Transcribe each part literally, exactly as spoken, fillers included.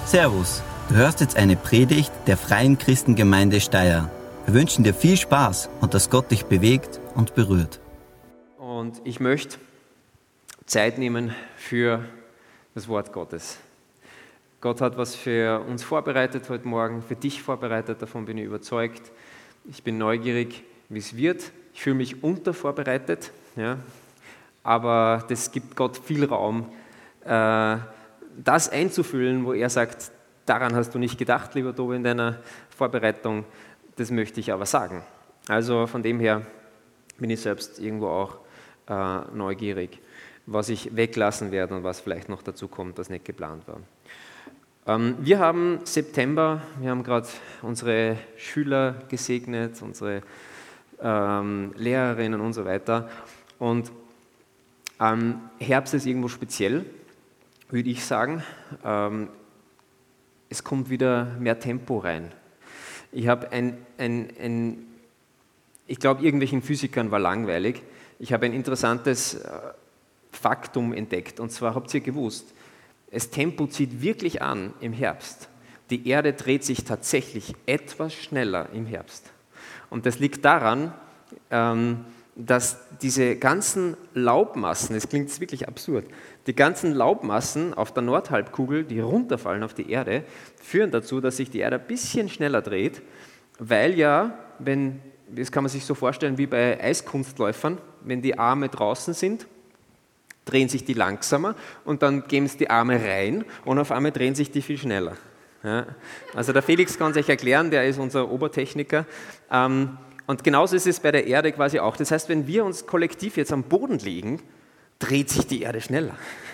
Servus, du hörst jetzt eine Predigt der Freien Christengemeinde Steyr. Wir wünschen dir viel Spaß und dass Gott dich bewegt und berührt. Und ich möchte Zeit nehmen für das Wort Gottes. Gott hat was für uns vorbereitet heute Morgen, für dich vorbereitet, davon bin ich überzeugt. Ich bin neugierig, wie es wird. Ich fühle mich untervorbereitet, ja, aber das gibt Gott viel Raum, äh, das einzufüllen, wo er sagt, daran hast du nicht gedacht, lieber Tobi, in deiner Vorbereitung, das möchte ich aber sagen. Also von dem her bin ich selbst irgendwo auch äh, neugierig, was ich weglassen werde und was vielleicht noch dazu kommt, was nicht geplant war. Ähm, wir haben September, wir haben gerade unsere Schüler gesegnet, unsere ähm, Lehrerinnen und so weiter. Und ähm, Herbst ist irgendwo speziell, würde ich sagen. Ähm, es kommt wieder mehr Tempo rein. Ich habe ein, ein, ein ich glaube, irgendwelchen Physikern war langweilig. Ich habe ein interessantes äh, Faktum entdeckt. Und zwar habt ihr gewusst, das Tempo zieht wirklich an im Herbst. Die Erde dreht sich tatsächlich etwas schneller im Herbst. Und das liegt daran, ähm, dass diese ganzen Laubmassen, das klingt jetzt wirklich absurd, die ganzen Laubmassen auf der Nordhalbkugel, die runterfallen auf die Erde, führen dazu, dass sich die Erde ein bisschen schneller dreht, weil ja, wenn, das kann man sich so vorstellen wie bei Eiskunstläufern, wenn die Arme draußen sind, drehen sich die langsamer und dann geben es die Arme rein und auf einmal drehen sich die viel schneller. Ja, also der Felix kann sich erklären, der ist unser Obertechniker. Ähm, und genauso ist es bei der Erde quasi auch. Das heißt, wenn wir uns kollektiv jetzt am Boden liegen, dreht sich die Erde schneller.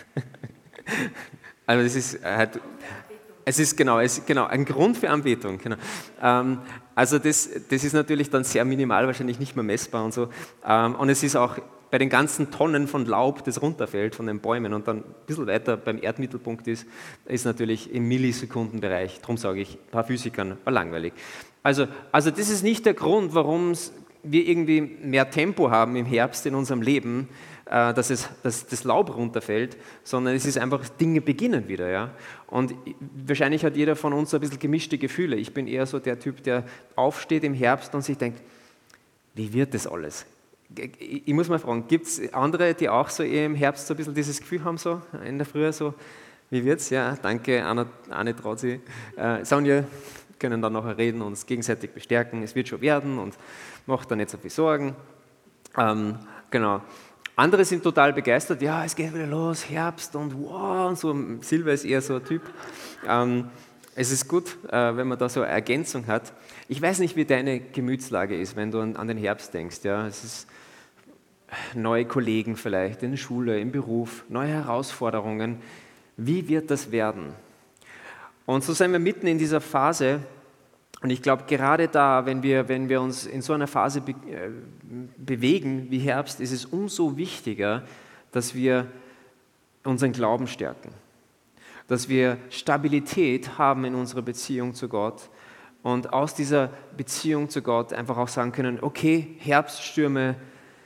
Also das ist halt, es ist genau, es ist genau ein Grund für Anbetung. Genau. Ähm, also das, das ist natürlich dann sehr minimal, wahrscheinlich nicht mehr messbar und so. Ähm, und es ist auch bei den ganzen Tonnen von Laub, das runterfällt von den Bäumen und dann ein bisschen weiter beim Erdmittelpunkt ist, ist natürlich im Millisekundenbereich. Darum sage ich, ein paar Physikern war langweilig. Also, also das ist nicht der Grund, warum wir irgendwie mehr Tempo haben im Herbst in unserem Leben, äh, dass, es, dass das Laub runterfällt, sondern es ist einfach, Dinge beginnen wieder. Ja? Und wahrscheinlich hat jeder von uns ein bisschen gemischte Gefühle. Ich bin eher so der Typ, der aufsteht im Herbst und sich denkt, wie wird das alles? Ich muss mal fragen, gibt es andere, die auch so im Herbst so ein bisschen dieses Gefühl haben, so in der Früh, so, wie wird's? Ja, danke, Anna, Anne traut sie. Äh, Sonja, können dann nachher reden und uns gegenseitig bestärken, es wird schon werden und macht da nicht so viel Sorgen. Ähm, genau. Andere sind total begeistert, ja, es geht wieder los, Herbst und wow, und so. Silvia ist eher so ein Typ. Ähm, es ist gut, äh, wenn man da so eine Ergänzung hat. Ich weiß nicht, wie deine Gemütslage ist, wenn du an, an den Herbst denkst. Ja? Es ist neue Kollegen vielleicht in der Schule, im Beruf, neue Herausforderungen. Wie wird das werden? Und so sind wir mitten in dieser Phase. Und ich glaube, gerade da, wenn wir, wenn wir uns in so einer Phase be- äh, bewegen wie Herbst, ist es umso wichtiger, dass wir unseren Glauben stärken. Dass wir Stabilität haben in unserer Beziehung zu Gott und aus dieser Beziehung zu Gott einfach auch sagen können, okay, Herbststürme,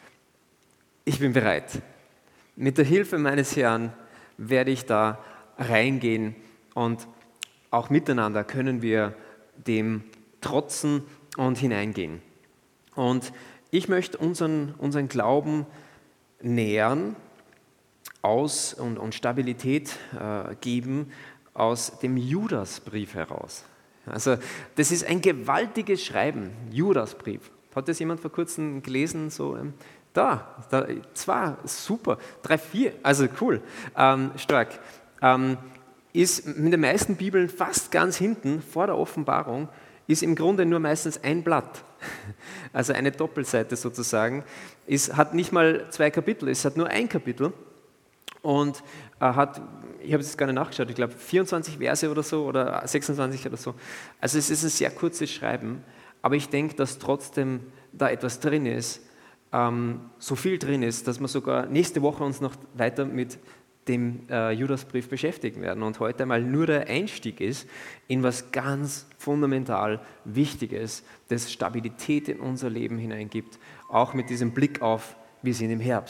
ich bin bereit. Mit der Hilfe meines Herrn werde ich da reingehen und auch miteinander können wir dem trotzen und hineingehen. Und ich möchte unseren, unseren Glauben nähern aus und, und Stabilität äh, geben aus dem Judasbrief heraus. Also das ist ein gewaltiges Schreiben, Judasbrief. Hat das jemand vor kurzem gelesen? So, ähm, da, da, zwei, super, drei, vier, also cool, ähm, stark. Ähm, ist mit den meisten Bibeln fast ganz hinten, vor der Offenbarung, ist im Grunde nur meistens ein Blatt. Also eine Doppelseite sozusagen. Es hat nicht mal zwei Kapitel, es hat nur ein Kapitel. Und er hat, ich habe es jetzt gar nicht nachgeschaut, ich glaube vierundzwanzig Verse oder so oder sechsundzwanzig oder so. Also es ist ein sehr kurzes Schreiben, aber ich denke, dass trotzdem da etwas drin ist, ähm, so viel drin ist, dass wir sogar nächste Woche uns noch weiter mit dem äh, Judasbrief beschäftigen werden und heute einmal nur der Einstieg ist in was ganz fundamental Wichtiges, das Stabilität in unser Leben hineingibt, auch mit diesem Blick auf, wir sind im Herbst.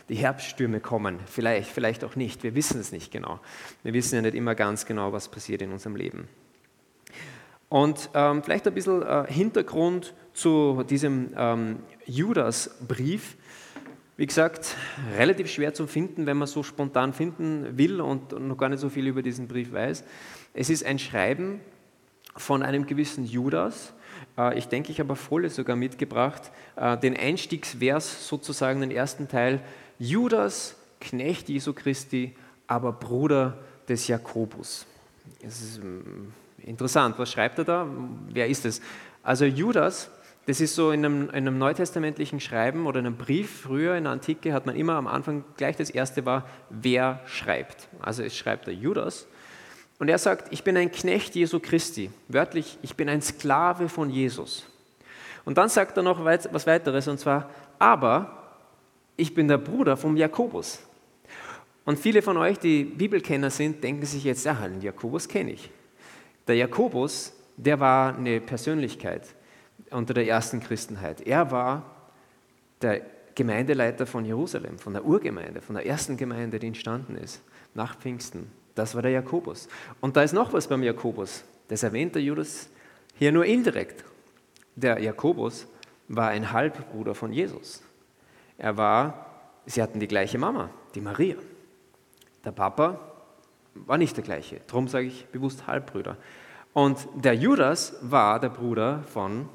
die Herbststürme kommen, vielleicht, vielleicht auch nicht, wir wissen es nicht genau. Wir wissen ja nicht immer ganz genau, was passiert in unserem Leben. Und ähm, vielleicht ein bisschen äh, Hintergrund zu diesem ähm, Judas-Brief. Wie gesagt, relativ schwer zu finden, wenn man so spontan finden will und noch gar nicht so viel über diesen Brief weiß. Es ist ein Schreiben von einem gewissen Judas. Ich denke, ich habe eine Folie sogar mitgebracht, den Einstiegsvers sozusagen, den ersten Teil. Judas, Knecht Jesu Christi, aber Bruder des Jakobus. Das ist interessant, was schreibt er da? Wer ist es? Also Judas, das ist so in einem, in einem neutestamentlichen Schreiben oder in einem Brief, früher in der Antike hat man immer am Anfang gleich das erste war, wer schreibt. Also es schreibt der Judas und er sagt, ich bin ein Knecht Jesu Christi, wörtlich, ich bin ein Sklave von Jesus. Und dann sagt er noch was weiteres und zwar, aber ich bin der Bruder vom Jakobus. Und viele von euch, die Bibelkenner sind, denken sich jetzt, ja, den Jakobus kenne ich. Der Jakobus, der war eine Persönlichkeit unter der ersten Christenheit. Er war der Gemeindeleiter von Jerusalem, von der Urgemeinde, von der ersten Gemeinde, die entstanden ist, nach Pfingsten. Das war der Jakobus. Und da ist noch was beim Jakobus. Das erwähnt der Judas hier nur indirekt. Der Jakobus war ein Halbbruder von Jesus. Er war, sie hatten die gleiche Mama, die Maria. Der Papa war nicht der gleiche, darum sage ich bewusst Halbbrüder. Und der Judas war der Bruder von,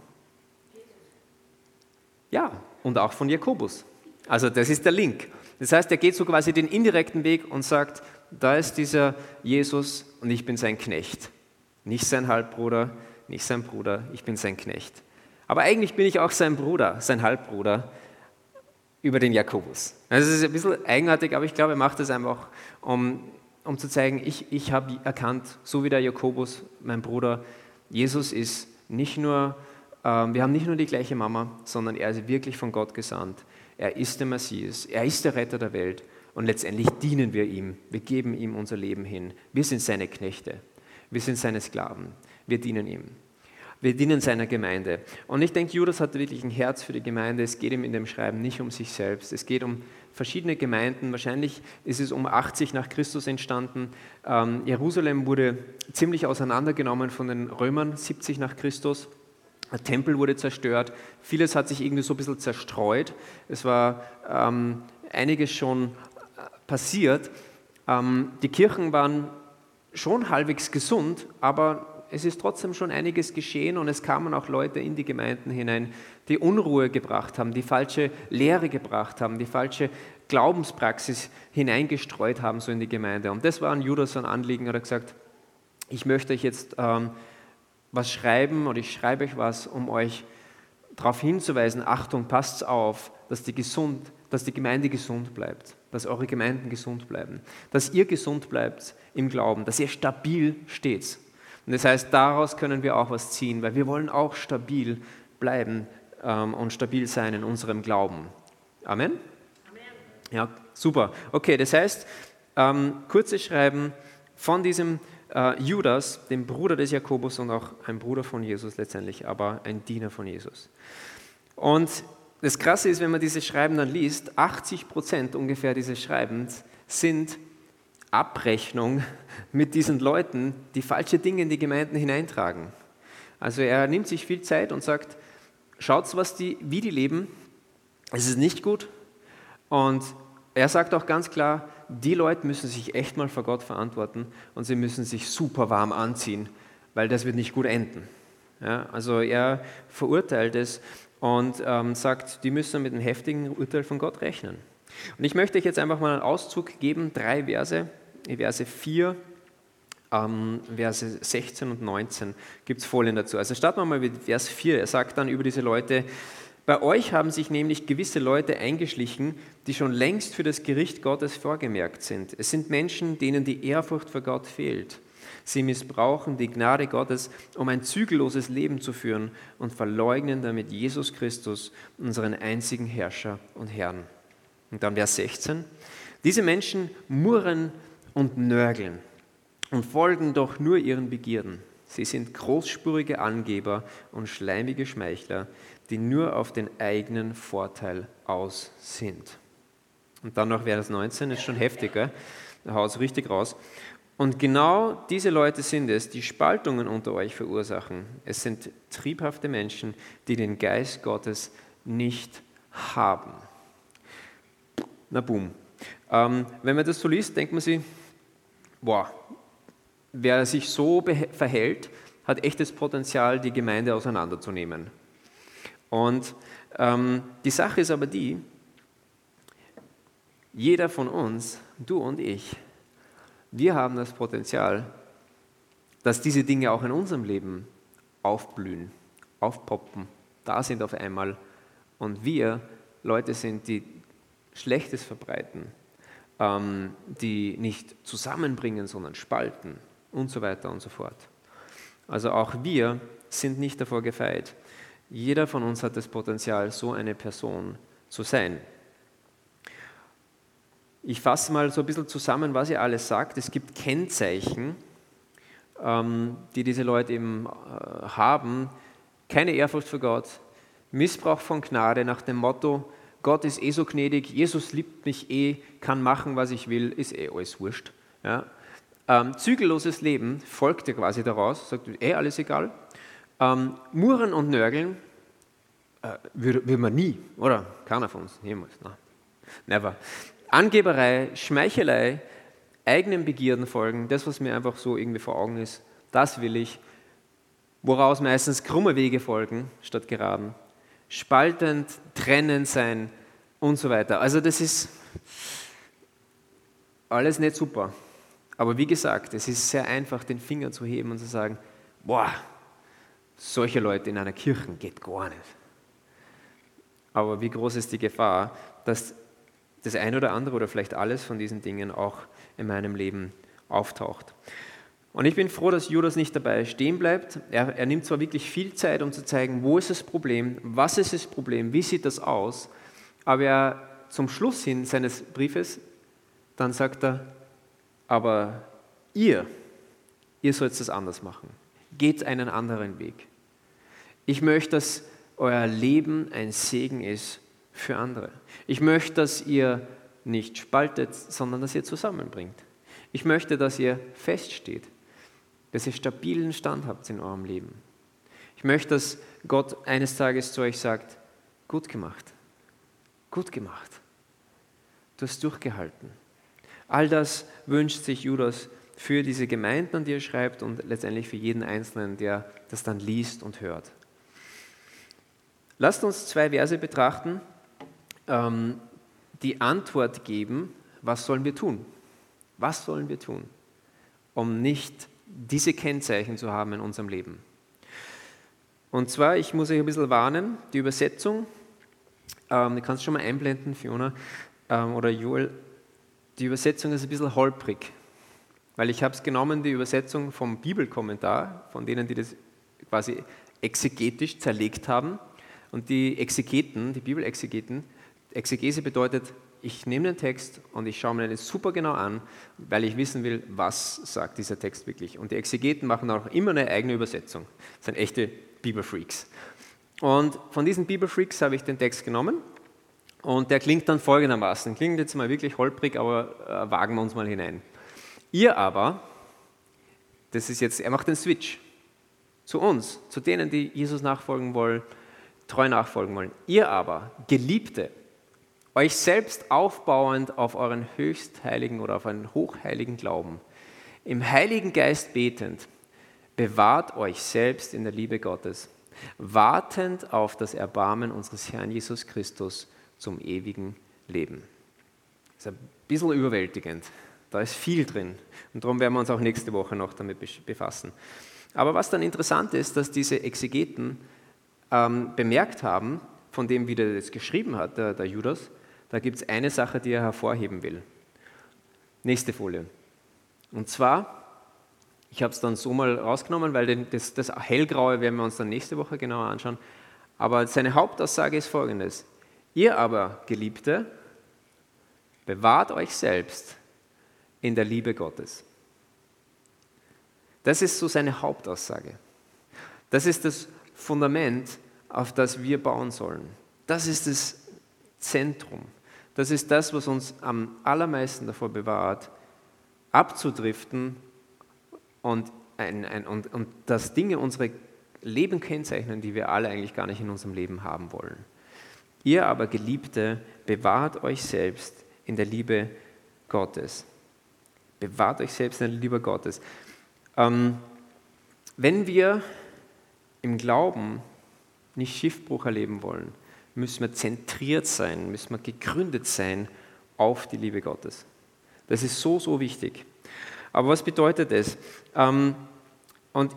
ja, und auch von Jakobus. Also das ist der Link. Das heißt, er geht so quasi den indirekten Weg und sagt, da ist dieser Jesus und ich bin sein Knecht. Nicht sein Halbbruder, nicht sein Bruder, ich bin sein Knecht. Aber eigentlich bin ich auch sein Bruder, sein Halbbruder über den Jakobus. Also es ist ein bisschen eigenartig, aber ich glaube, er macht das einfach, um, um zu zeigen, ich, ich habe erkannt, so wie der Jakobus, mein Bruder, Jesus ist nicht nur, äh, wir haben nicht nur die gleiche Mama, sondern er ist wirklich von Gott gesandt. Er ist der Messias, er ist der Retter der Welt und letztendlich dienen wir ihm. Wir geben ihm unser Leben hin. Wir sind seine Knechte, wir sind seine Sklaven, wir dienen ihm. Wir dienen seiner Gemeinde. Und ich denke, Judas hat wirklich ein Herz für die Gemeinde. Es geht ihm in dem Schreiben nicht um sich selbst. Es geht um verschiedene Gemeinden. Wahrscheinlich ist es um achtzig nach Christus entstanden. Ähm, Jerusalem wurde ziemlich auseinandergenommen von den Römern, siebzig nach Christus. Der Tempel wurde zerstört. Vieles hat sich irgendwie so ein bisschen zerstreut. Es war ähm, einiges schon passiert. Ähm, die Kirchen waren schon halbwegs gesund, aber es ist trotzdem schon einiges geschehen und es kamen auch Leute in die Gemeinden hinein, die Unruhe gebracht haben, die falsche Lehre gebracht haben, die falsche Glaubenspraxis hineingestreut haben so in die Gemeinde. Und das war an Judas ein Anliegen. Er hat gesagt, ich möchte euch jetzt ähm, was schreiben oder ich schreibe euch was, um euch darauf hinzuweisen, Achtung, passt auf, dass die, gesund, dass die Gemeinde gesund bleibt, dass eure Gemeinden gesund bleiben, dass ihr gesund bleibt im Glauben, dass ihr stabil steht. Und das heißt, daraus können wir auch was ziehen, weil wir wollen auch stabil bleiben ähm, und stabil sein in unserem Glauben. Amen? Amen. Ja, super. Okay, das heißt, ähm, kurzes Schreiben von diesem äh, Judas, dem Bruder des Jakobus und auch ein Bruder von Jesus letztendlich, aber ein Diener von Jesus. Und das Krasse ist, wenn man dieses Schreiben dann liest, achtzig Prozent ungefähr dieses Schreibens sind Abrechnung mit diesen Leuten, die falsche Dinge in die Gemeinden hineintragen. Also er nimmt sich viel Zeit und sagt, schaut, was die, wie die leben, es ist nicht gut. Und er sagt auch ganz klar, die Leute müssen sich echt mal vor Gott verantworten und sie müssen sich super warm anziehen, weil das wird nicht gut enden. Ja, also er verurteilt es und ähm, sagt, die müssen mit einem heftigen Urteil von Gott rechnen. Und ich möchte euch jetzt einfach mal einen Auszug geben, drei Verse, Verse vier, ähm, Verse sechzehn und neunzehn gibt es Folien dazu. Also starten wir mal mit Vers vier, er sagt dann über diese Leute, bei euch haben sich nämlich gewisse Leute eingeschlichen, die schon längst für das Gericht Gottes vorgemerkt sind. Es sind Menschen, denen die Ehrfurcht vor Gott fehlt. Sie missbrauchen die Gnade Gottes, um ein zügelloses Leben zu führen und verleugnen damit Jesus Christus, unseren einzigen Herrscher und Herrn. Und dann Vers sechzehn. Diese Menschen murren und nörgeln und folgen doch nur ihren Begierden. Sie sind großspurige Angeber und schleimige Schmeichler, die nur auf den eigenen Vorteil aus sind. Und dann noch Vers neunzehn, ist schon heftig, gell? Da haut es richtig raus. Und genau diese Leute sind es, die Spaltungen unter euch verursachen. Es sind triebhafte Menschen, die den Geist Gottes nicht haben. Na boom. Ähm, wenn man das so liest, denkt man sich, boah, wer sich so beh- verhält, hat echtes Potenzial, die Gemeinde auseinanderzunehmen. Und ähm, die Sache ist aber die, jeder von uns, du und ich, wir haben das Potenzial, dass diese Dinge auch in unserem Leben aufblühen, aufpoppen, da sind auf einmal und wir Leute sind, die Schlechtes verbreiten, ähm, die nicht zusammenbringen, sondern spalten und so weiter und so fort. Also auch wir sind nicht davor gefeit. Jeder von uns hat das Potenzial, so eine Person zu sein. Ich fasse mal so ein bisschen zusammen, was ihr alles sagt. Es gibt Kennzeichen, ähm, die diese Leute eben äh, haben. Keine Ehrfurcht für Gott, Missbrauch von Gnade nach dem Motto, Gott ist eh so gnädig, Jesus liebt mich eh, kann machen, was ich will, ist eh alles wurscht. Ja. Ähm, zügelloses Leben folgt ja quasi daraus, sagt eh alles egal. Ähm, Murren und Nörgeln äh, würde, würde man nie, oder? Keiner von uns, jemals. No. Never. Angeberei, Schmeichelei, eigenen Begierden folgen, das, was mir einfach so irgendwie vor Augen ist, das will ich, woraus meistens krumme Wege folgen, statt geraden, spaltend, trennend sein und so weiter. Also das ist alles nicht super. Aber wie gesagt, es ist sehr einfach, den Finger zu heben und zu sagen, boah, solche Leute in einer Kirche geht gar nicht. Aber wie groß ist die Gefahr, dass das ein oder andere oder vielleicht alles von diesen Dingen auch in meinem Leben auftaucht. Und ich bin froh, dass Judas nicht dabei stehen bleibt. Er, er nimmt zwar wirklich viel Zeit, um zu zeigen, wo ist das Problem, was ist das Problem, wie sieht das aus, aber er, zum Schluss hin seines Briefes, dann sagt er, aber ihr, ihr sollt das anders machen. Geht einen anderen Weg. Ich möchte, dass euer Leben ein Segen ist für andere. Ich möchte, dass ihr nicht spaltet, sondern dass ihr zusammenbringt. Ich möchte, dass ihr feststeht, dass ihr stabilen Stand habt in eurem Leben. Ich möchte, dass Gott eines Tages zu euch sagt, gut gemacht, gut gemacht, du hast durchgehalten. All das wünscht sich Judas für diese Gemeinden, an die er schreibt und letztendlich für jeden Einzelnen, der das dann liest und hört. Lasst uns zwei Verse betrachten, die Antwort geben, was sollen wir tun? Was sollen wir tun, um nicht diese Kennzeichen zu haben in unserem Leben? Und zwar, ich muss euch ein bisschen warnen, die Übersetzung, ähm, du kannst schon mal einblenden, Fiona ähm, oder Joel, die Übersetzung ist ein bisschen holprig, weil ich habe es genommen, die Übersetzung vom Bibelkommentar, von denen, die das quasi exegetisch zerlegt haben. Und die Exegeten, die Bibelexegeten, Exegese bedeutet, ich nehme den Text und ich schaue mir den super genau an, weil ich wissen will, was sagt dieser Text wirklich. Und die Exegeten machen auch immer eine eigene Übersetzung. Das sind echte Bibelfreaks. Und von diesen Bibelfreaks habe ich den Text genommen und der klingt dann folgendermaßen. Klingt jetzt mal wirklich holprig, aber äh, wagen wir uns mal hinein. Ihr aber, das ist jetzt, er macht den Switch zu uns, zu denen, die Jesus nachfolgen wollen, treu nachfolgen wollen. Ihr aber, Geliebte, euch selbst aufbauend auf euren höchstheiligen oder auf einen hochheiligen Glauben, im Heiligen Geist betend, bewahrt euch selbst in der Liebe Gottes, wartend auf das Erbarmen unseres Herrn Jesus Christus zum ewigen Leben. Das ist ein bisschen überwältigend, da ist viel drin und darum werden wir uns auch nächste Woche noch damit befassen. Aber was dann interessant ist, dass diese Exegeten ähm, bemerkt haben, von dem, wie der das geschrieben hat, der, der Judas, da gibt es eine Sache, die er hervorheben will. Nächste Folie. Und zwar, ich habe es dann so mal rausgenommen, weil das, das Hellgraue werden wir uns dann nächste Woche genauer anschauen, aber seine Hauptaussage ist folgendes. Ihr aber, Geliebte, bewahrt euch selbst in der Liebe Gottes. Das ist so seine Hauptaussage. Das ist das Fundament, auf das wir bauen sollen. Das ist das Zentrum. das ist das, was uns am allermeisten davor bewahrt, abzudriften und, ein, ein, und, und dass Dinge unsere Leben kennzeichnen, die wir alle eigentlich gar nicht in unserem Leben haben wollen. Ihr aber, Geliebte, bewahrt euch selbst in der Liebe Gottes. Bewahrt euch selbst in der Liebe Gottes. Ähm, wenn wir im Glauben nicht Schiffbruch erleben wollen, müssen wir zentriert sein, müssen wir gegründet sein auf die Liebe Gottes. Das ist so, so wichtig. Aber was bedeutet das? Ähm, und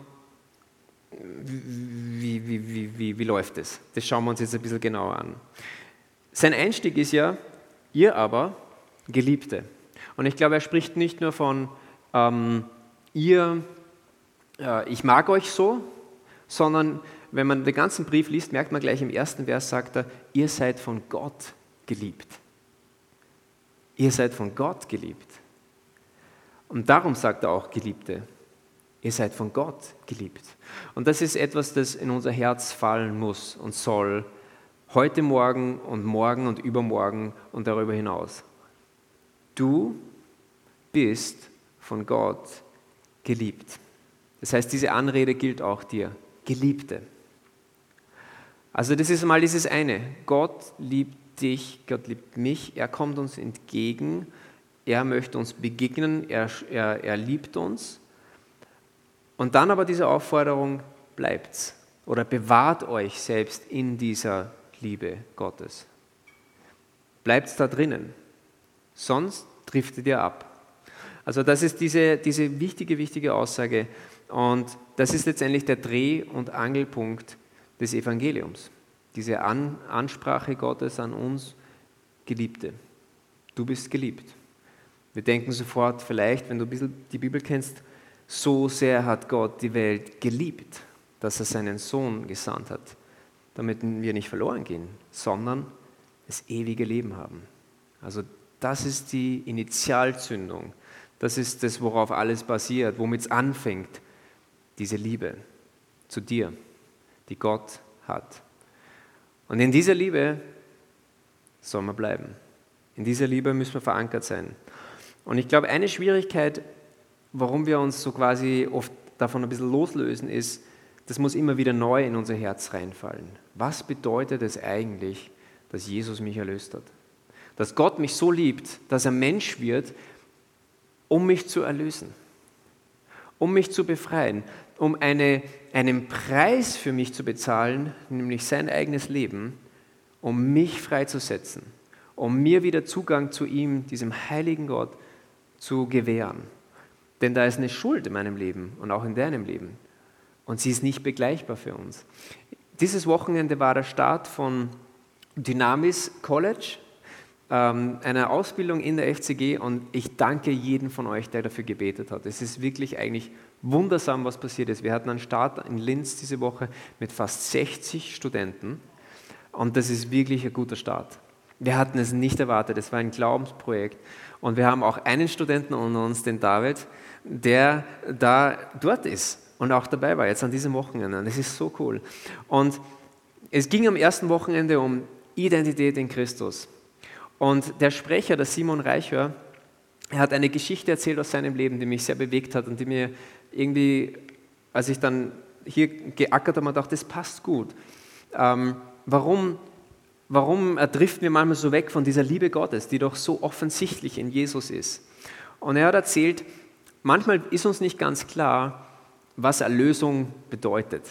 wie, wie, wie, wie, wie läuft das? Das schauen wir uns jetzt ein bisschen genauer an. Sein Einstieg ist ja, ihr aber, Geliebte. Und ich glaube, er spricht nicht nur von ähm, ihr, äh, ich mag euch so, sondern wenn man den ganzen Brief liest, merkt man gleich im ersten Vers, sagt er, ihr seid von Gott geliebt. Ihr seid von Gott geliebt. Und darum sagt er auch, Geliebte, ihr seid von Gott geliebt. Und das ist etwas, das in unser Herz fallen muss und soll, heute Morgen und morgen und übermorgen und darüber hinaus. Du bist von Gott geliebt. Das heißt, diese Anrede gilt auch dir, Geliebte. Also das ist mal dieses eine, Gott liebt dich, Gott liebt mich, er kommt uns entgegen, er möchte uns begegnen, er, er, er liebt uns. Und dann aber diese Aufforderung, bleibt's oder bewahrt euch selbst in dieser Liebe Gottes. Bleibt's da drinnen, sonst driftet ihr ab. Also das ist diese, diese wichtige, wichtige Aussage und das ist letztendlich der Dreh- und Angelpunkt des Evangeliums. Diese An- Ansprache Gottes an uns, Geliebte. Du bist geliebt. Wir denken sofort vielleicht, wenn du ein bisschen die Bibel kennst, so sehr hat Gott die Welt geliebt, dass er seinen Sohn gesandt hat, damit wir nicht verloren gehen, sondern das ewige Leben haben. Also das ist die Initialzündung. Das ist das, worauf alles basiert, womit es anfängt, diese Liebe zu dir, die Gott hat. Und in dieser Liebe soll man bleiben. In dieser Liebe müssen wir verankert sein. Und ich glaube, eine Schwierigkeit, warum wir uns so quasi oft davon ein bisschen loslösen, ist, das muss immer wieder neu in unser Herz reinfallen. Was bedeutet es eigentlich, dass Jesus mich erlöst hat? Dass Gott mich so liebt, dass er Mensch wird, um mich zu erlösen, um mich zu befreien, um eine, einen Preis für mich zu bezahlen, nämlich sein eigenes Leben, um mich freizusetzen, um mir wieder Zugang zu ihm, diesem heiligen Gott, zu gewähren. Denn da ist eine Schuld in meinem Leben und auch in deinem Leben. Und sie ist nicht begleichbar für uns. Dieses Wochenende war der Start von Dynamis College, ähm, einer Ausbildung in der F C G. Und ich danke jedem von euch, der dafür gebetet hat. Es ist wirklich eigentlich wundersam, was passiert ist. Wir hatten einen Start in Linz diese Woche mit fast sechzig Studenten. Und das ist wirklich ein guter Start. Wir hatten es nicht erwartet. Es war ein Glaubensprojekt. Und wir haben auch einen Studenten unter uns, den David, der da dort ist und auch dabei war, jetzt an diesem Wochenende. Und das ist so cool. Und es ging am ersten Wochenende um Identität in Christus. Und der Sprecher, der Simon Reichhör, er hat eine Geschichte erzählt aus seinem Leben, die mich sehr bewegt hat und die mir irgendwie, als ich dann hier geackert habe, dachte, das passt gut. Ähm, warum, warum driften wir manchmal so weg von dieser Liebe Gottes, die doch so offensichtlich in Jesus ist? Und er hat erzählt, manchmal ist uns nicht ganz klar, was Erlösung bedeutet.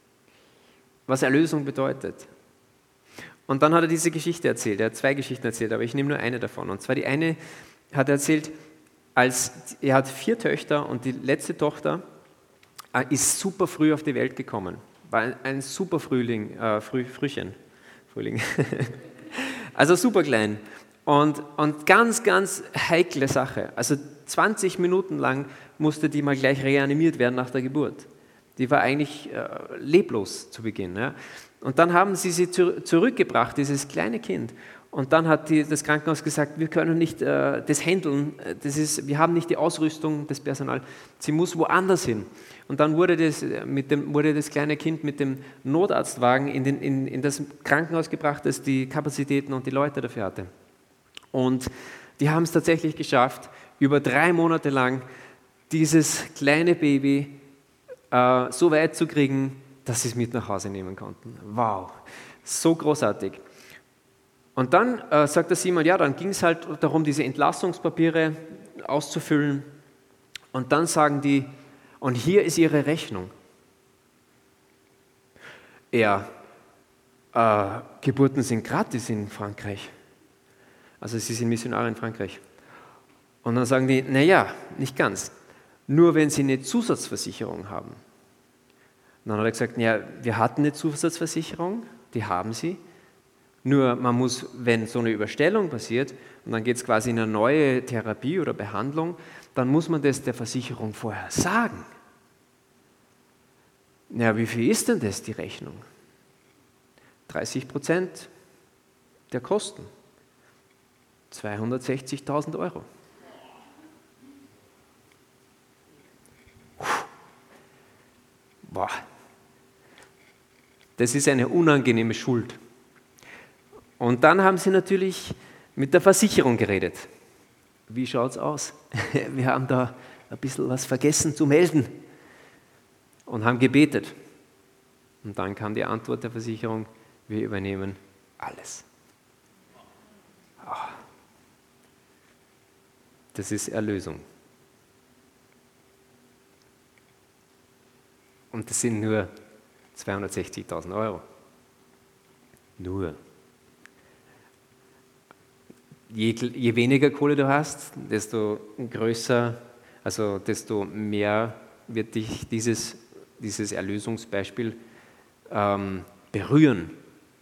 Was Erlösung bedeutet. Und dann hat er diese Geschichte erzählt. Er hat zwei Geschichten erzählt, aber ich nehme nur eine davon. Und zwar die eine hat er erzählt, als er hat vier Töchter und die letzte Tochter ist super früh auf die Welt gekommen. War ein, ein super Frühling, äh, Früh, Frühchen. Frühling. Also super klein. Und, und ganz, ganz heikle Sache. Also zwanzig Minuten lang musste die mal gleich reanimiert werden nach der Geburt. Die war eigentlich äh, leblos zu Beginn. Ja. Und dann haben sie sie zu, zurückgebracht, dieses kleine Kind. Und dann hat die, das Krankenhaus gesagt, wir können nicht äh, das handeln, das ist, wir haben nicht die Ausrüstung, das Personal, sie muss woanders hin. Und dann wurde das, mit dem, wurde das kleine Kind mit dem Notarztwagen in, den, in, in das Krankenhaus gebracht, das die Kapazitäten und die Leute dafür hatte. Und die haben es tatsächlich geschafft, über drei Monate lang dieses kleine Baby äh, so weit zu kriegen, dass sie es mit nach Hause nehmen konnten. Wow, so großartig. Und dann äh, sagt der Simon, ja, dann ging es halt darum, diese Entlassungspapiere auszufüllen. Und dann sagen die, und hier ist ihre Rechnung. Ja, äh, Geburten sind gratis in Frankreich. Also sie sind Missionare in Frankreich. Und dann sagen die, naja, nicht ganz. Nur wenn sie eine Zusatzversicherung haben. Und dann hat er gesagt, ja, wir hatten eine Zusatzversicherung, die haben sie. Nur man muss, wenn so eine Überstellung passiert und dann geht es quasi in eine neue Therapie oder Behandlung, dann muss man das der Versicherung vorher sagen. Ja, wie viel ist denn das, die Rechnung? dreißig Prozent der Kosten. zweihundertsechzigtausend Euro. Boah. Das ist eine unangenehme Schuld. Und dann haben sie natürlich mit der Versicherung geredet. Wie schaut es aus? Wir haben da ein bisschen was vergessen zu melden und haben gebetet. Und dann kam die Antwort der Versicherung, wir übernehmen alles. Das ist Erlösung. Und das sind nur zweihundertsechzigtausend Euro. Nur. Je, je weniger Kohle du hast, desto größer, also desto mehr wird dich dieses, dieses Erlösungsbeispiel ähm, berühren.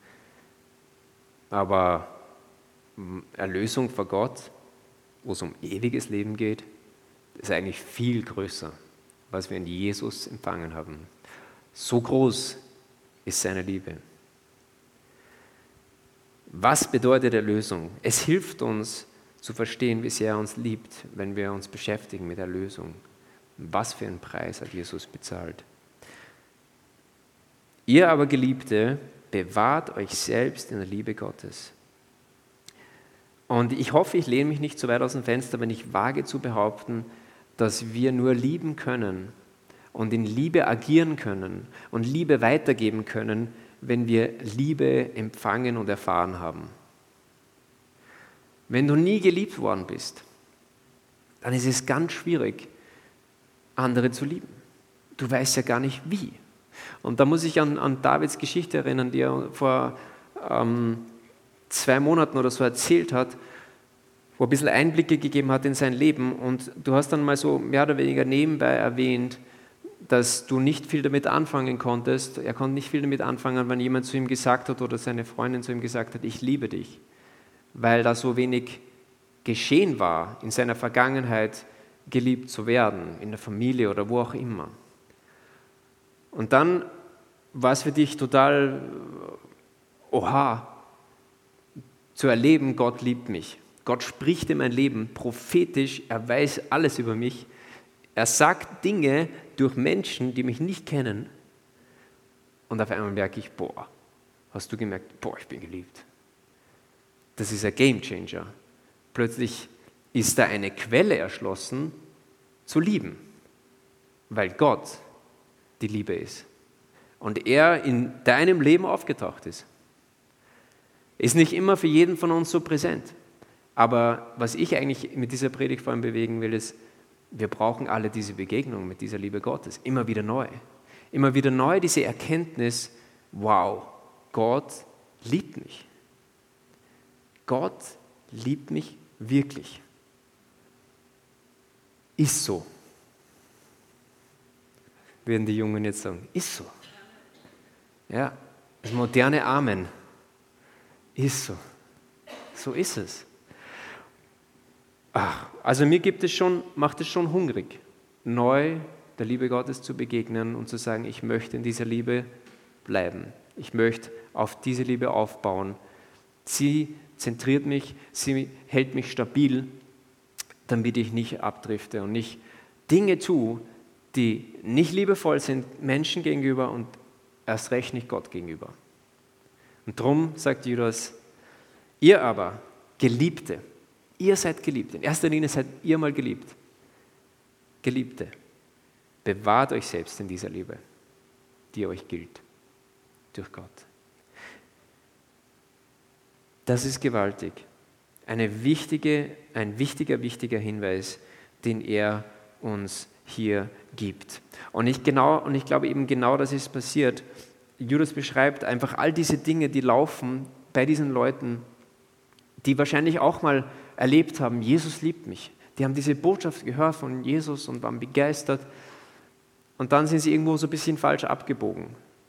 Aber Erlösung vor Gott, wo es um ewiges Leben geht, ist eigentlich viel größer, was wir in Jesus empfangen haben. So groß ist seine Liebe. Was bedeutet Erlösung? Es hilft uns zu verstehen, wie sehr er uns liebt, wenn wir uns beschäftigen mit Erlösung. Was für einen Preis hat Jesus bezahlt? Ihr aber, Geliebte, bewahrt euch selbst in der Liebe Gottes. Und ich hoffe, ich lehne mich nicht zu weit aus dem Fenster, wenn ich wage zu behaupten, dass wir nur lieben können und in Liebe agieren können und Liebe weitergeben können, wenn wir Liebe empfangen und erfahren haben. Wenn du nie geliebt worden bist, dann ist es ganz schwierig, andere zu lieben. Du weißt ja gar nicht wie. Und da muss ich an, an Davids Geschichte erinnern, die er vor ähm, zwei Monaten oder so erzählt hat, wo er ein bisschen Einblicke gegeben hat in sein Leben. Und du hast dann mal so mehr oder weniger nebenbei erwähnt, dass du nicht viel damit anfangen konntest. Er konnte nicht viel damit anfangen, wenn jemand zu ihm gesagt hat oder seine Freundin zu ihm gesagt hat, ich liebe dich, weil da so wenig geschehen war, in seiner Vergangenheit geliebt zu werden, in der Familie oder wo auch immer. Und dann war es für dich total, oha, zu erleben, Gott liebt mich. Gott spricht in mein Leben prophetisch, er weiß alles über mich. Er sagt Dinge durch Menschen, die mich nicht kennen. Und auf einmal merke ich, boah, hast du gemerkt, boah, ich bin geliebt. Das ist ein Gamechanger. Plötzlich ist da eine Quelle erschlossen, zu lieben, weil Gott die Liebe ist. Und er in deinem Leben aufgetaucht ist. Ist nicht immer für jeden von uns so präsent. Aber was ich eigentlich mit dieser Predigt vor allem bewegen will, ist, wir brauchen alle diese Begegnung mit dieser Liebe Gottes. Immer wieder neu. Immer wieder neu diese Erkenntnis, wow, Gott liebt mich. Gott liebt mich wirklich. Ist so. Würden die Jungen jetzt sagen, ist so. Ja, das moderne Amen. Ist so. So ist es. Ach, also mir gibt es schon, macht es schon hungrig, neu der Liebe Gottes zu begegnen und zu sagen, ich möchte in dieser Liebe bleiben. Ich möchte auf diese Liebe aufbauen. Sie zentriert mich, sie hält mich stabil, damit ich nicht abdrifte und nicht Dinge tue, die nicht liebevoll sind Menschen gegenüber und erst recht nicht Gott gegenüber. Und darum sagt Judas, ihr aber, Geliebte, Ihr seid geliebt. In erster Linie seid ihr mal geliebt. Geliebte, bewahrt euch selbst in dieser Liebe, die euch gilt durch Gott. Das ist gewaltig. Eine wichtige, ein wichtiger, wichtiger Hinweis, den er uns hier gibt. Und ich, genau, und ich glaube eben genau das ist passiert. Judas beschreibt einfach all diese Dinge, die laufen bei diesen Leuten, die wahrscheinlich auch mal erlebt haben, Jesus liebt mich. Die haben diese Botschaft gehört von Jesus und waren begeistert. Und dann sind sie irgendwo so ein bisschen falsch abgebogen.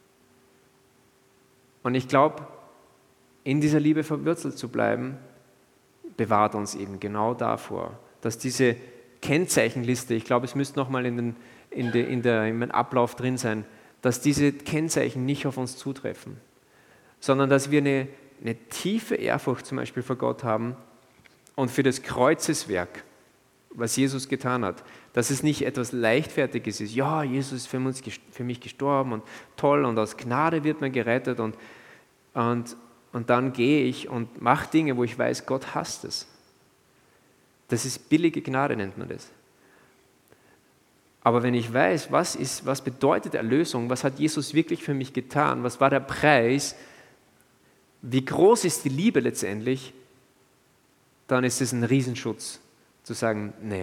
Und ich glaube, in dieser Liebe verwurzelt zu bleiben, bewahrt uns eben genau davor, dass diese Kennzeichenliste, ich glaube, es müsste nochmal in den, in de, in der, im Ablauf drin sein, dass diese Kennzeichen nicht auf uns zutreffen, sondern dass wir eine, eine tiefe Ehrfurcht zum Beispiel vor Gott haben und für das Kreuzeswerk, was Jesus getan hat, dass es nicht etwas Leichtfertiges ist. Ja, Jesus ist für, uns, für mich gestorben und toll und aus Gnade wird man gerettet und, und, und dann gehe ich und mache Dinge, wo ich weiß, Gott hasst es. Das ist billige Gnade, nennt man das. Aber wenn ich weiß, was, ist, was bedeutet Erlösung, was hat Jesus wirklich für mich getan, was war der Preis, wie groß ist die Liebe letztendlich, dann ist es ein Riesenschutz, zu sagen, nee,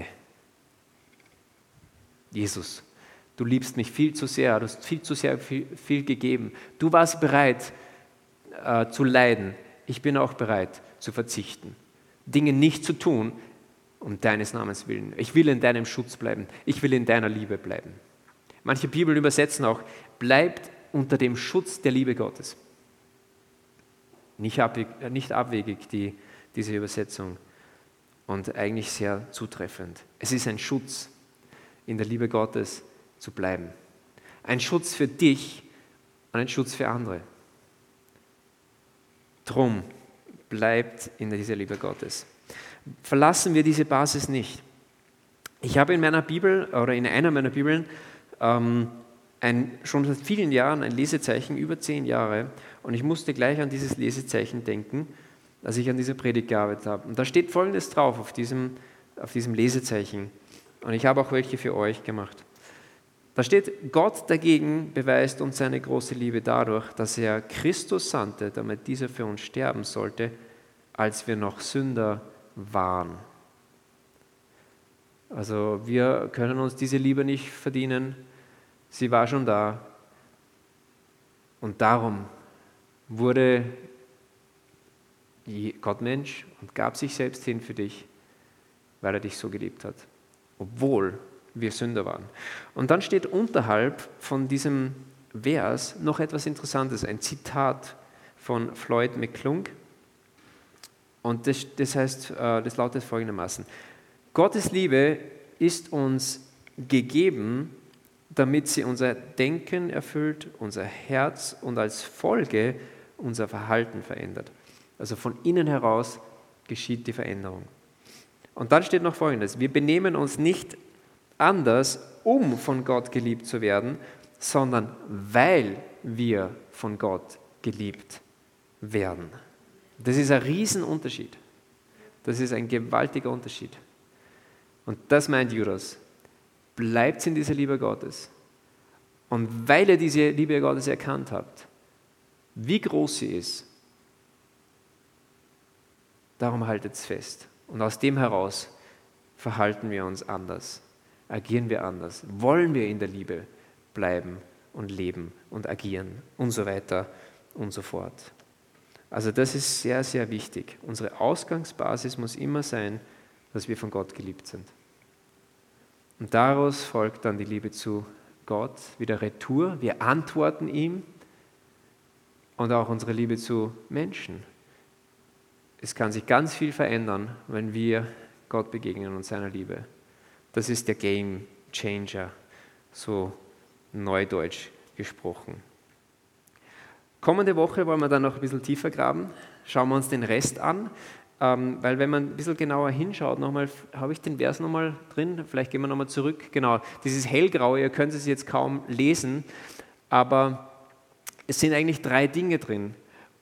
Jesus, du liebst mich viel zu sehr, du hast viel zu sehr viel, viel gegeben. Du warst bereit äh, zu leiden, ich bin auch bereit zu verzichten, Dinge nicht zu tun, um deines Namens willen. Ich will in deinem Schutz bleiben, ich will in deiner Liebe bleiben. Manche Bibeln übersetzen auch, bleibt unter dem Schutz der Liebe Gottes. Nicht abwegig, nicht abwegig die, diese Übersetzung und eigentlich sehr zutreffend. Es ist ein Schutz, in der Liebe Gottes zu bleiben. Ein Schutz für dich und ein Schutz für andere. Drum bleibt in dieser Liebe Gottes. Verlassen wir diese Basis nicht. Ich habe in meiner Bibel oder in einer meiner Bibeln ähm, ein, schon seit vielen Jahren ein Lesezeichen, über zehn Jahre, und ich musste gleich an dieses Lesezeichen denken, als ich an dieser Predigt gearbeitet habe. Und da steht Folgendes drauf auf diesem, auf diesem Lesezeichen. Und ich habe auch welche für euch gemacht. Da steht, Gott dagegen beweist uns seine große Liebe dadurch, dass er Christus sandte, damit dieser für uns sterben sollte, als wir noch Sünder waren. Also wir können uns diese Liebe nicht verdienen, sie war schon da. Und darum wurde Gott Mensch und gab sich selbst hin für dich, weil er dich so geliebt hat, obwohl wir Sünder waren. Und dann steht unterhalb von diesem Vers noch etwas Interessantes, ein Zitat von Floyd McClung. Und das, das heißt, das lautet folgendermaßen: Gottes Liebe ist uns gegeben, damit sie unser Denken erfüllt, unser Herz und als Folge unser Verhalten verändert. Also von innen heraus geschieht die Veränderung. Und dann steht noch Folgendes: Wir benehmen uns nicht anders, um von Gott geliebt zu werden, sondern weil wir von Gott geliebt werden. Das ist ein Riesenunterschied. Das ist ein gewaltiger Unterschied. Und das meint Judas. Bleibt in dieser Liebe Gottes. Und weil ihr diese Liebe Gottes erkannt habt, wie groß sie ist, darum haltet es fest. Und aus dem heraus verhalten wir uns anders, agieren wir anders, wollen wir in der Liebe bleiben und leben und agieren und so weiter und so fort. Also das ist sehr, sehr wichtig. Unsere Ausgangsbasis muss immer sein, dass wir von Gott geliebt sind. Und daraus folgt dann die Liebe zu Gott, wieder Retour. Wir antworten ihm und auch unsere Liebe zu Menschen. Es kann sich ganz viel verändern, wenn wir Gott begegnen und seiner Liebe. Das ist der Game Changer, so neudeutsch gesprochen. Kommende Woche wollen wir dann noch ein bisschen tiefer graben. Schauen wir uns den Rest an, ähm, weil wenn man ein bisschen genauer hinschaut, nochmal, habe ich den Vers nochmal drin, vielleicht gehen wir nochmal zurück. Genau, dieses Hellgraue, ihr könnt es jetzt kaum lesen, aber es sind eigentlich drei Dinge drin.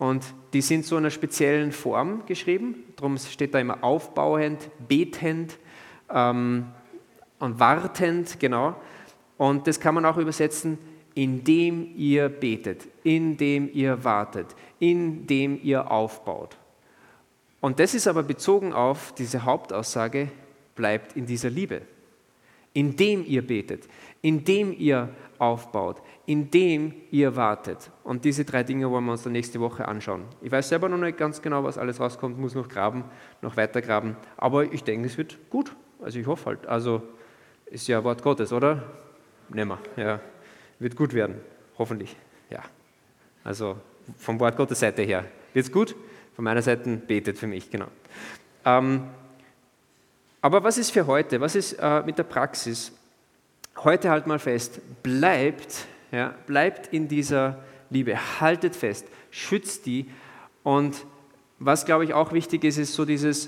Und die sind so in einer speziellen Form geschrieben. Darum steht da immer aufbauend, betend ähm, und wartend, genau. Und das kann man auch übersetzen, indem ihr betet, indem ihr wartet, indem ihr aufbaut. Und das ist aber bezogen auf diese Hauptaussage, bleibt in dieser Liebe. Indem ihr betet, indem ihr aufbaut, indem ihr wartet. Und diese drei Dinge wollen wir uns dann nächste Woche anschauen. Ich weiß selber noch nicht ganz genau, was alles rauskommt, muss noch graben, noch weiter graben. Aber ich denke, es wird gut. Also ich hoffe halt. Also ist ja Wort Gottes, oder? Nehmen wir. Ja. Wird gut werden. Hoffentlich. Ja. Also vom Wort Gottes Seite her. Wird's gut? Von meiner Seite betet für mich, genau. Ähm, aber was ist für heute? Was ist äh, mit der Praxis? Heute halt mal fest, bleibt, ja, bleibt in dieser Liebe, haltet fest, schützt die. Und was, glaube ich, auch wichtig ist, ist so dieses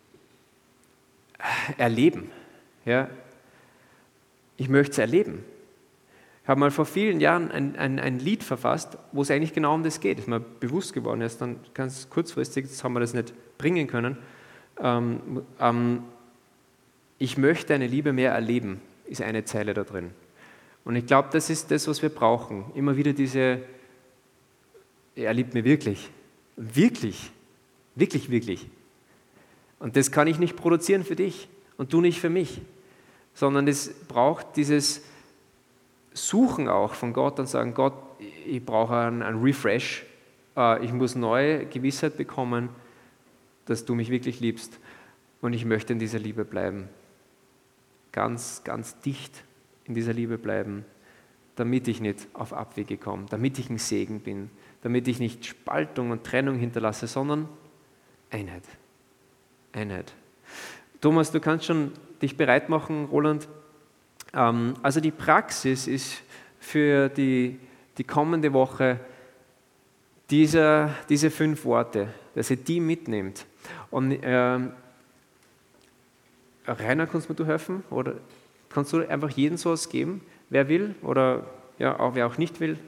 Erleben. Ja. Ich möchte es erleben. Ich habe mal vor vielen Jahren ein, ein, ein Lied verfasst, wo es eigentlich genau um das geht. Das ist mir bewusst geworden, erst dann ganz kurzfristig, jetzt haben wir das nicht bringen können. Ähm, ähm, ich möchte eine Liebe mehr erleben, ist eine Zeile da drin. Und ich glaube, das ist das, was wir brauchen. Immer wieder diese, er liebt mich wirklich, wirklich, wirklich, wirklich. Und das kann ich nicht produzieren für dich und du nicht für mich, sondern es braucht dieses Suchen auch von Gott und sagen, Gott, ich brauche einen, einen Refresh, ich muss neue Gewissheit bekommen, dass du mich wirklich liebst und ich möchte in dieser Liebe bleiben. Ganz, ganz dicht in dieser Liebe bleiben, damit ich nicht auf Abwege komme, damit ich ein Segen bin, damit ich nicht Spaltung und Trennung hinterlasse, sondern Einheit. Einheit. Thomas, du kannst schon dich bereit machen, Roland. Ähm, also die Praxis ist für die, die kommende Woche dieser, diese fünf Worte, dass ihr die mitnehmt. Und ähm, Rainer, kannst du mir helfen? Oder kannst du einfach jeden sowas geben, wer will? Oder ja, auch wer auch nicht will?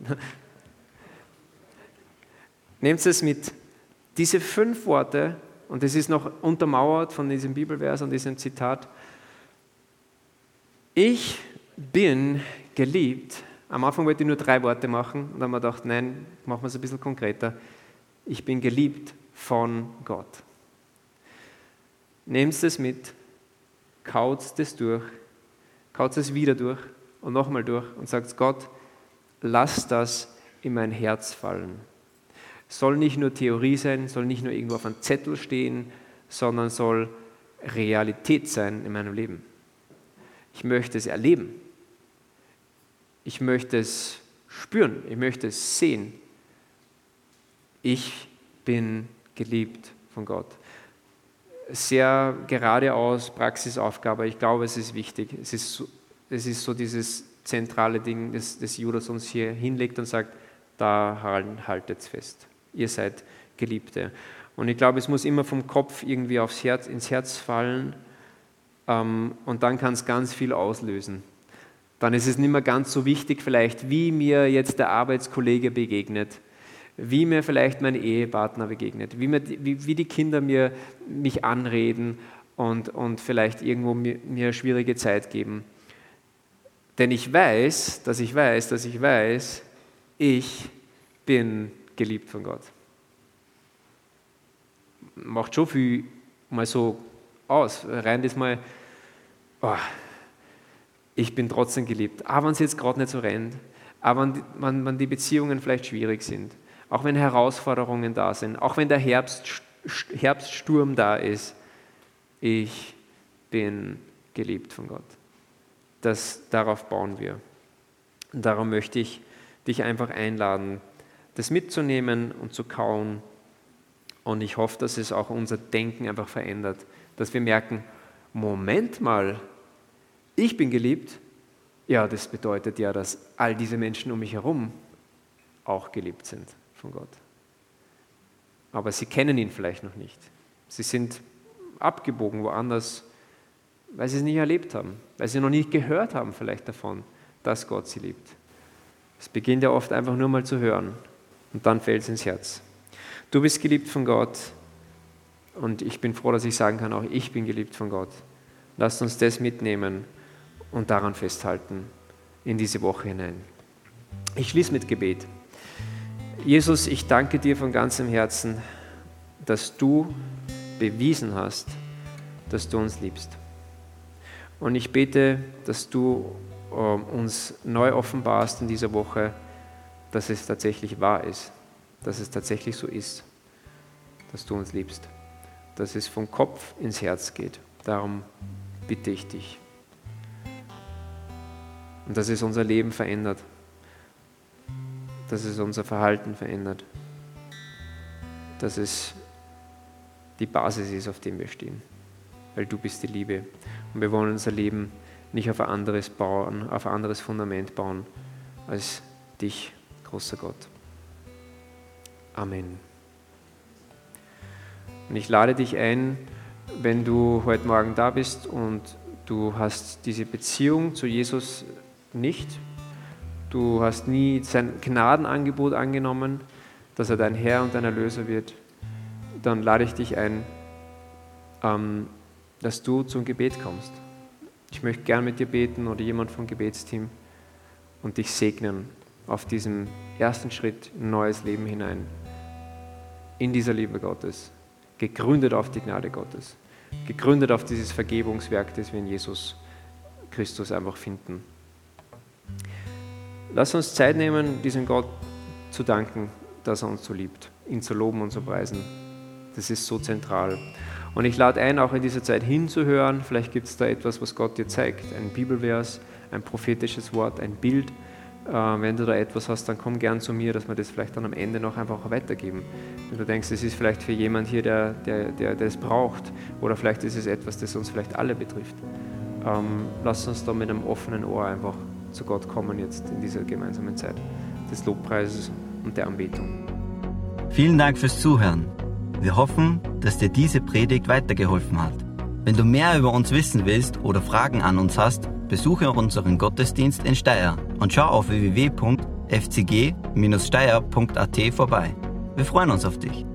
Nehmt es mit. Diese fünf Worte, und das ist noch untermauert von diesem Bibelvers und diesem Zitat, ich bin geliebt. Am Anfang wollte ich nur drei Worte machen und dann haben wir gedacht, nein, machen wir es ein bisschen konkreter. Ich bin geliebt von Gott. Nehmt es mit, kaut es durch, kaut es wieder durch und nochmal durch und sagt, Gott, lass das in mein Herz fallen. Soll nicht nur Theorie sein, soll nicht nur irgendwo auf einem Zettel stehen, sondern soll Realität sein in meinem Leben. Ich möchte es erleben. Ich möchte es spüren. Ich möchte es sehen. Ich bin geliebt von Gott. Sehr geradeaus Praxisaufgabe. Ich glaube, es ist wichtig. Es ist so, es ist so dieses zentrale Ding, das, das Judas uns hier hinlegt und sagt, da haltet es fest. Ihr seid Geliebte. Und ich glaube, es muss immer vom Kopf irgendwie aufs Herz, ins Herz fallen. Und dann kann es ganz viel auslösen. Dann ist es nicht mehr ganz so wichtig vielleicht, wie mir jetzt der Arbeitskollege begegnet, wie mir vielleicht mein Ehepartner begegnet, wie, mir, wie, wie die Kinder mir, mich anreden und, und vielleicht irgendwo mir, mir eine schwierige Zeit geben. Denn ich weiß, dass ich weiß, dass ich weiß, ich bin geliebt von Gott. Macht schon viel mal so aus, rein das mal, oh, ich bin trotzdem geliebt, auch wenn es jetzt gerade nicht so rennt, auch wenn, wenn, wenn die Beziehungen vielleicht schwierig sind, auch wenn Herausforderungen da sind, auch wenn der Herbst, Herbststurm da ist, ich bin geliebt von Gott. Das, darauf bauen wir. Und darum möchte ich dich einfach einladen, das mitzunehmen und zu kauen. Und ich hoffe, dass es auch unser Denken einfach verändert, dass wir merken, Moment mal, ich bin geliebt. Ja, das bedeutet ja, dass all diese Menschen um mich herum auch geliebt sind von Gott. Aber sie kennen ihn vielleicht noch nicht. Sie sind abgebogen woanders, weil sie es nicht erlebt haben, weil sie noch nicht gehört haben vielleicht davon, dass Gott sie liebt. Es beginnt ja oft einfach nur mal zu hören und dann fällt es ins Herz. Du bist geliebt von Gott und ich bin froh, dass ich sagen kann, auch ich bin geliebt von Gott. Lasst uns das mitnehmen und daran festhalten in diese Woche hinein. Ich schließe mit Gebet. Jesus, ich danke dir von ganzem Herzen, dass du bewiesen hast, dass du uns liebst. Und ich bete, dass du äh, uns neu offenbarst in dieser Woche, dass es tatsächlich wahr ist, dass es tatsächlich so ist, dass du uns liebst, dass es vom Kopf ins Herz geht. Darum bitte ich dich. Und dass es unser Leben verändert, dass es unser Verhalten verändert, dass es die Basis ist, auf der wir stehen, weil du bist die Liebe. Und wir wollen unser Leben nicht auf ein anderes bauen, auf ein anderes Fundament bauen, als dich, großer Gott. Amen. Und ich lade dich ein, wenn du heute Morgen da bist und du hast diese Beziehung zu Jesus nicht, du hast nie sein Gnadenangebot angenommen, dass er dein Herr und dein Erlöser wird, dann lade ich dich ein, ähm, dass du zum Gebet kommst. Ich möchte gern mit dir beten oder jemand vom Gebetsteam und dich segnen auf diesem ersten Schritt in ein neues Leben hinein. In dieser Liebe Gottes, gegründet auf die Gnade Gottes, gegründet auf dieses Vergebungswerk, das wir in Jesus Christus einfach finden. Lass uns Zeit nehmen, diesem Gott zu danken, dass er uns so liebt, ihn zu loben und zu preisen. Das ist so zentral. Und ich lade ein, auch in dieser Zeit hinzuhören. Vielleicht gibt es da etwas, was Gott dir zeigt. Ein Bibelvers, ein prophetisches Wort, ein Bild. Äh, wenn du da etwas hast, dann komm gern zu mir, dass wir das vielleicht dann am Ende noch einfach weitergeben. Wenn du denkst, es ist vielleicht für jemand hier, der, der, der, der es braucht. Oder vielleicht ist es etwas, das uns vielleicht alle betrifft. Ähm, lass uns da mit einem offenen Ohr einfach zu Gott kommen jetzt in dieser gemeinsamen Zeit des Lobpreises und der Anbetung. Vielen Dank fürs Zuhören. Wir hoffen, dass dir diese Predigt weitergeholfen hat. Wenn du mehr über uns wissen willst oder Fragen an uns hast, besuche unseren Gottesdienst in Steyr und schau auf w w w punkt f c g Bindestrich steyr punkt a t vorbei. Wir freuen uns auf dich.